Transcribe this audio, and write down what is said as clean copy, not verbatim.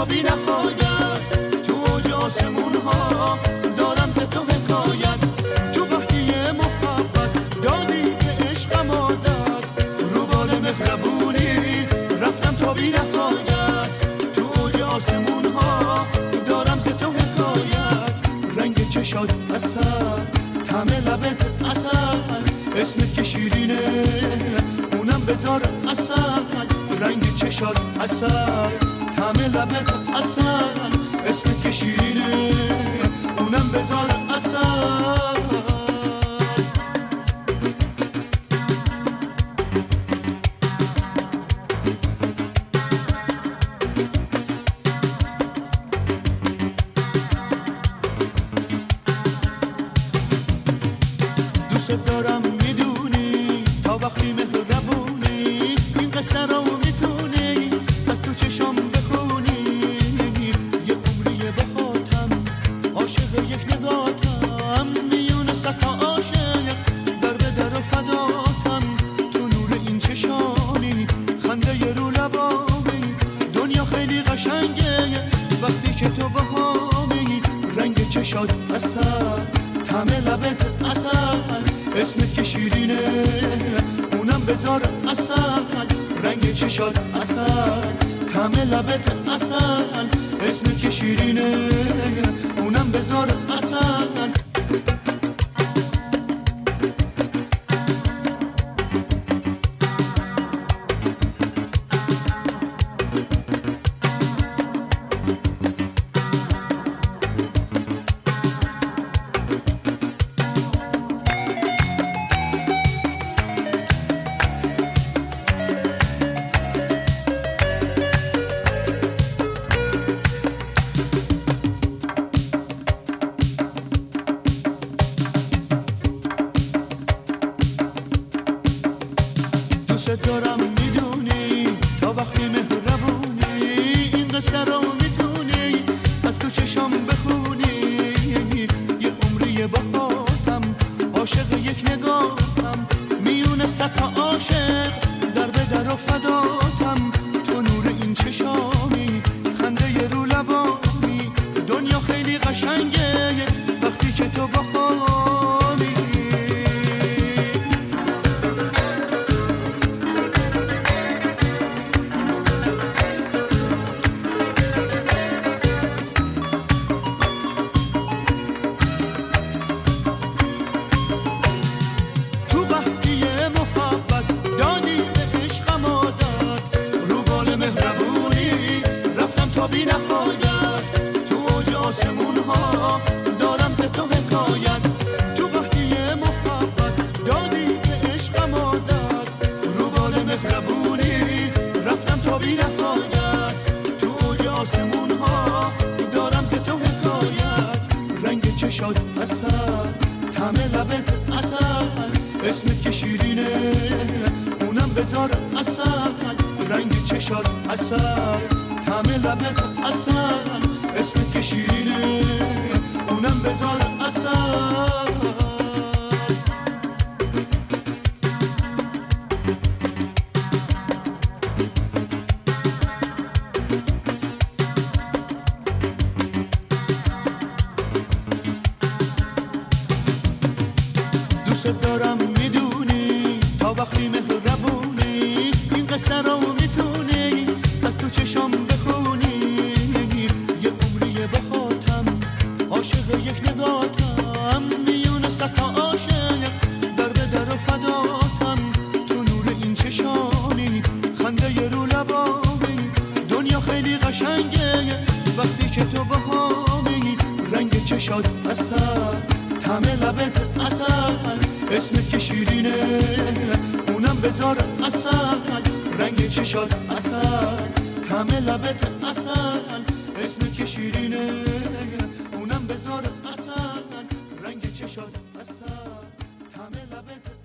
تا بی نهایت، تو اوج آسمون ها دارم ز تو حکایت. تو وقتی محبت دادی به عشقم عادت، رو بال مهربونی رفتم تا بی نهایت، تو اوج آسمون ها دارم ز تو حکایت. رنگ چشات عسل، طعم لبت عسل، اسمت که شیرینه اونم بذار عسل. رنگ چشات عسل، طعم لبت عسل، اسمت که شیرینه اونم بذار عسل. دوست دارم میدونی تا وقتی مهربونی، این قصه رو میتونی از تو چشم بخونی. یه عمریه بهاتم عاشق یک نگاتم، میونه صد عاشق در به در و فداتم. تو نور این چشانی خنده ی رو لبامی، دنیا خیلی قشنگه وقتی که تو بهامی. رنگ چشات عسل، طعم لبت عسل، اسمت که شیرینه اونم بذار عسل. رنگ چشات عسل، طعم لبت عسل، اسمت که شیرینه اونم بذار عسل. دوست دارم میدونی تا وقتی مهربونی، این قصه رو میتونی از تو چشم بخونی. یه عمریه باهاتم عاشق یک نگاتم، میونه صد تا عاشق در به در و فداتم. تو نور این چشامی خنده ی رو لبامی، دنیا خیلی قشنگه وقتی که تو باهامی. بی نهایت، تو اوج آسمون ها دارم ز تو حکایت. تو وقتی محبت دادی به عشقم عادت، رو بال مهربونی رفتم تا بی نهایت، تو اوج آسمون ها دارم ز تو حکایت. رنگ چشات عسل، طعم لبت عسل، اسمت که شیرینه اونم بذار عسل. رنگ چشات عسل، طعم لبت عسل، اسمت که شیرینه اونم بذار عسل. دوست دارم میدونی تا وقتی مهربونی، این قصه رو میتونی از تو چشم بخونی. یه عمریه بهاتم عاشق یک نگاتم، میونه صد تا عاشق در به در و فداتم. تو نور این چشانی خنده ی رو لبامی، دنیا خیلی قشنگه وقتی که تو بهامی. رنگ چشات عسل، طعم لبت عسل، اسمت که شیرینه اونم بذار عسل. رنگ چشات عسل، طعم لبت عسل، اسمت که شیرینه اونم بذار عسل. رنگ چشات عسل، طعم لبت